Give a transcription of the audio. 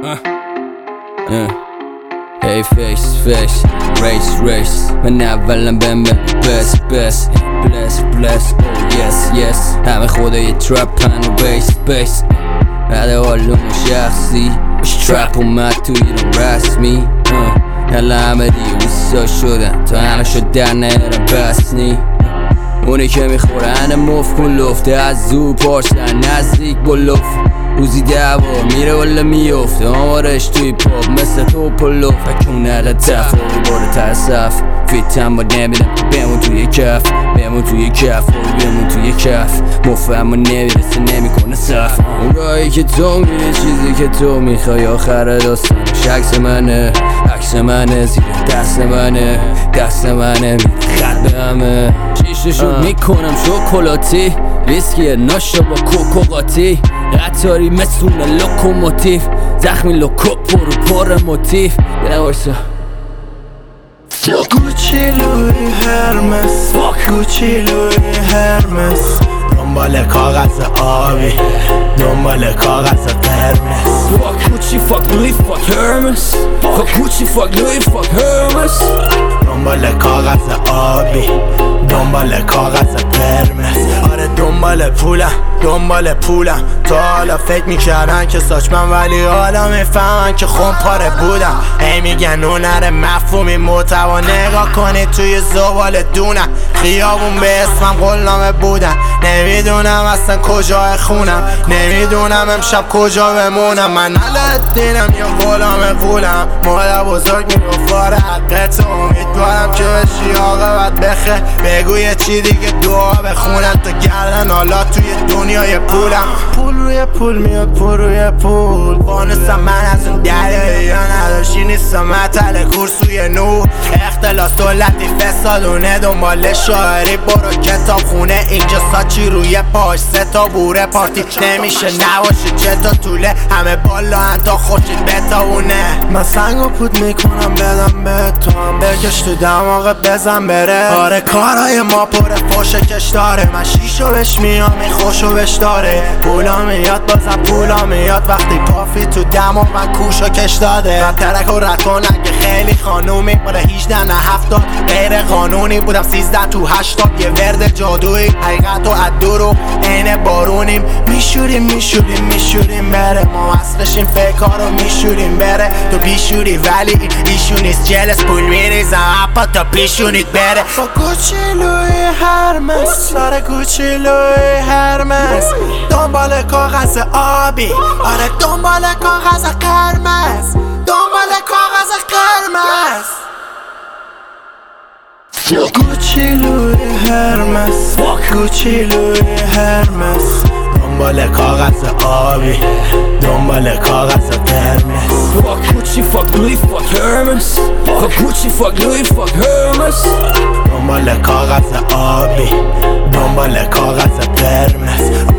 Hey face race من اولم بهم best bless oh yes همه خدای ترپن و بیس بعد حالون شخصی باش ترپ اومد تو ایران رسمی یلا همه دیگه ویسا شدن تا همه شد در نهرم بسنی اونی که میخورن مف کن لفته از زور پارسن نزدیک با لف روزی 10 بار میره ولی میفته آمارش توی پاپ مثل توپ و لف بکونه لطف باره ترصف فیتم با نمیدم بمون توی کف بمون توی کف مفهم و نمیرسه نمیکنه صف اون راهی که تو میره چیزی که تو میخوای آخر داستانش عکس منه زیر دست منه خط به همه شیششو میکنم شکلاتی ویسکی ناشتا با کوکو قاطی قطاری مثل لوکوموتیو زخمی لوکو پر موتیف یه وایسا گوچی لوی هرمس گوچی لوی هرمس دنبال کاغذ آبی دنبال کاغذ قرمز Gucci fuck Louis fuck Hermes Fuck Gucci fuck Louis fuck Hermes دنبال کاغذ آبی دنبال کاغذ قرمز آره دنبال پولم تا حالا فکر میکردن که ساچمن ولی حالا میفهمن که خون پاره بودم هی میگن هنر مفهومی محتوا نگاه کنید توی زبال دونم خیابون به اسمم قولنامه بودن نمیدونم اصلا کجای خونم نمیدونم امشب کجا بمونم من علادینم یا غلام قولم مادر بزرگ میگفت آره حقت امیدوارم که بشی عاقبت بخیر بگو یه چی دیگه دعا بخونم تا گردن حالا توی دنیای پولم پول روی پول میاد پول روی پول بانستم من از اون دریایی یا نداشتی نیستم مطل کورسوی نور اختلاس دولتی فسادونه دنبال شاعری برو کتاب خونه اینجا ساچی روی پاش 3 تا بوره پارتی نمیشه نباشه جتا طوله همه بالا تا خوشید بتاونه من سنگو پود میکنم بدم به تو هم بکش تو دماغ بزن بره آره کارهای ما پر فاشه کش داره من شیشو بش میام این خوشو بش داره پولا میاد بازم پولا میاد وقتی پافی تو دماغ من کوشو کش داده من ترک و رد کن اگه خیلی خانومی باره 18 نه 70 غیر قانونی بودم 13 تو 80 یه ورد جادویی حقیقت و عدو رو عین بارونیم میشوریم بره ما اصلشیم فکر رو میشوریم بره تو بیشوری ولی ایشون نیست جلس پول میریزم اپا تا پیشونید بره با گوچی لوی هرمس سر گوچی لوی هرمس دنبال کاغذ آبی آره دنبال کاغذ قرمز دنبال کاغذ قرمز گوچی لوی هرمس گوچی لوی هرمس دنبال کاغذ آبی دنبال کاغذ قرمز Fuck Gucci fuck Louis fuck Hermes Fuck Gucci fuck Louis fuck Hermes دنبال کاغذ آبی دنبال کاغذ قرمز